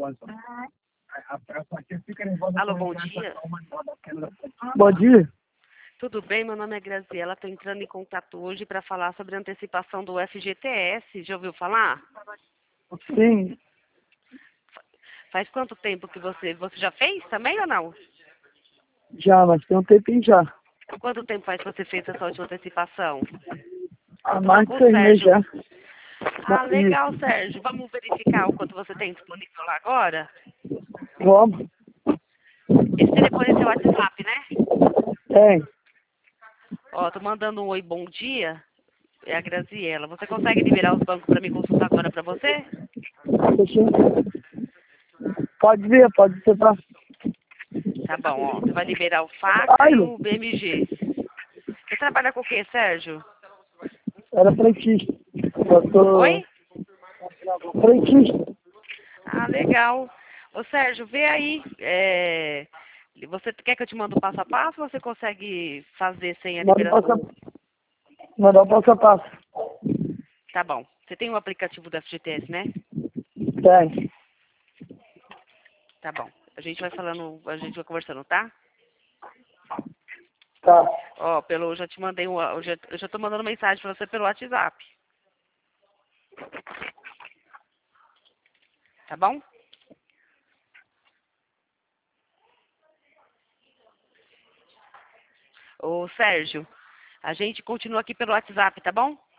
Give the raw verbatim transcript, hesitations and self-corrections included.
Alô, bom dia. Bom dia. Tudo bem? Meu nome é Graziela. Estou entrando em contato hoje para falar sobre a antecipação do F G T S. Já ouviu falar? Sim, Faz quanto tempo que você... Você já fez também ou não? já, mas tem um tempinho já. Quanto tempo faz que você fez essa última antecipação? Há Eu tô mais falando de com o seis meses Sérgio. já. Ah, legal, Isso. Sérgio. Vamos verificar o quanto você tem disponível lá agora? Vamos? Esse telefone é seu WhatsApp, né? Tem. Ó, tô mandando um oi, bom dia. É a Graziela. Você consegue liberar os bancos para me consultar agora para você? Deixa eu- Pode vir, pode ser pra... Tá bom, ó. Você vai liberar o faca Ai, e Lu, o B M G. Você trabalha com o quê, Sérgio? era frentista. Eu tô... Oi? Frentista. Ah, legal. Ô, Sérgio, vê aí. É... Você quer que eu te mande o passo a passo ou você consegue fazer sem a Manda o passo liberação? a... Manda o passo a passo. Tá bom. Você tem o aplicativo do F G T S, né? Tem. Tá bom. A gente vai falando, a gente vai conversando, tá? Tá. Ó, pelo, eu já te mandei um, eu já, eu já tô mandando mensagem pra você pelo WhatsApp. Tá bom? Ô, Sérgio, a gente continua aqui pelo WhatsApp, tá bom?